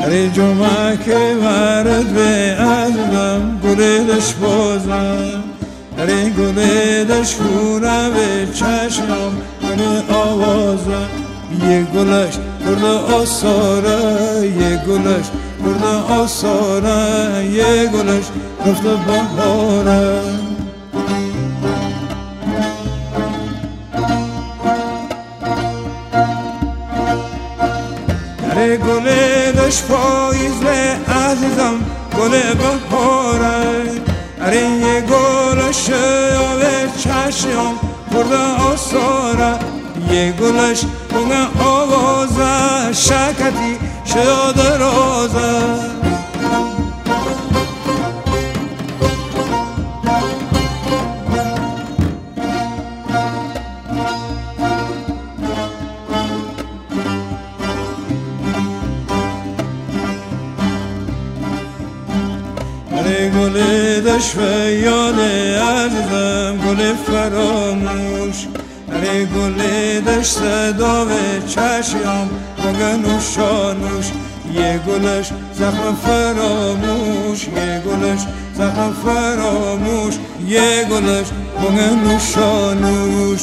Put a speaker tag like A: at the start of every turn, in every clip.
A: اری جمعه که ورد به عزیزم گلش بازم اری گلش خوره به چشم گل آوازم یه گلش برد آساره یه گلش برد آساره یه گلش رفت بهاره اره گلش پاییزه عزیزم گل بهاره اره یه گلش آوه چشم برد آساره یه گلش بونه آوازه شکتی شد رازه اره گلش و یاد عزیزم گل فراموش اره گلش صدا و چشم بگه نوشانوش یه گلش زخم فراموش یه گلش زخم فراموش یه گلش بگه نوشانوش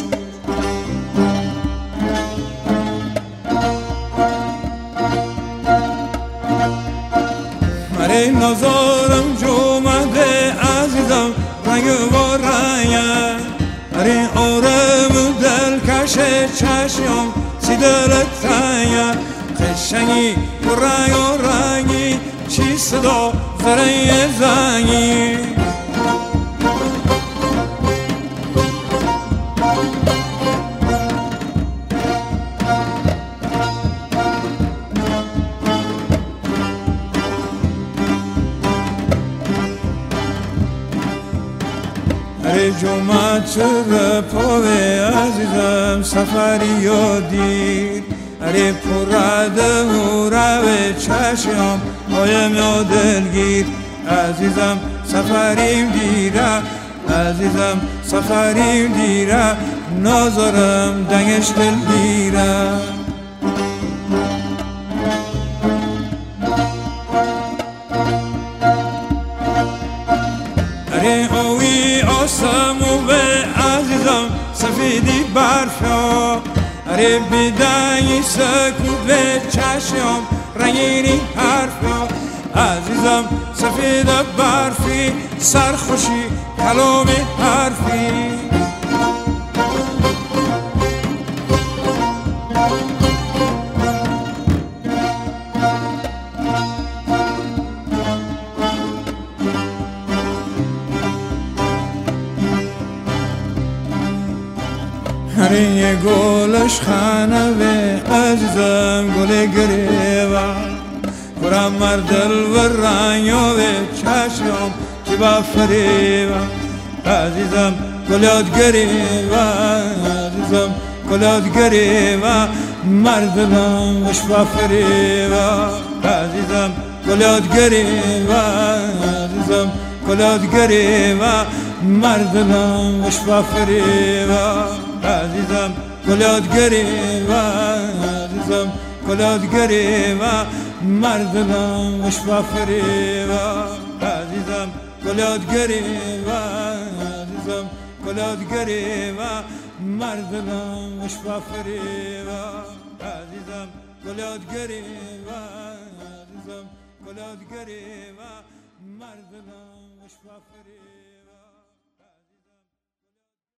A: اره نظارم جومده عزیزم رنگ و رنگ اره آرم دل کشه چشم سی دلت تنگ قشنگی و رنگ و رنگی چی صدا زره زنگی اره جمعت رپاوه عزیزم سفری یادی اره پرده و روه چشم هایم یا دلگیر عزیزم سفریم دیره عزیزم سفریم دیره نازارم دنگش دلگیره اره آوی آسمو به عزیزم سفیدی برفا اره بیدنگی سکوت به چشم رنگینی حرفا عزیزم سفید برفی سرخوشی کلام حرفی اره یه گلش خانه به عزیزم گل گریوه کرم مردل و رنگا به چشم که با فریوه عزیزم گلات گریوه عزیزم گلات گریوه مردلم وش با فریوه عزیزم گلات گریوه عزیزم گلات گریوه مردلم وش با فریوه عزیزم گلات گریوه عزیزم گلات گریوه مردلم وش با فریوه عزیزم گلات گریوه عزیزم گلات گریوه مردلم وش با فریوه عزیزم گلات گریوه عزیزم گلات گریوه مردلم وش با فریوه